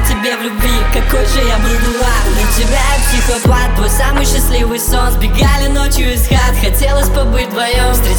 тебе в любви, какой же я был дурак. Для тебя я психопат, твой самый счастливый сон. Сбегали ночью из хат, хотелось побыть вдвоем.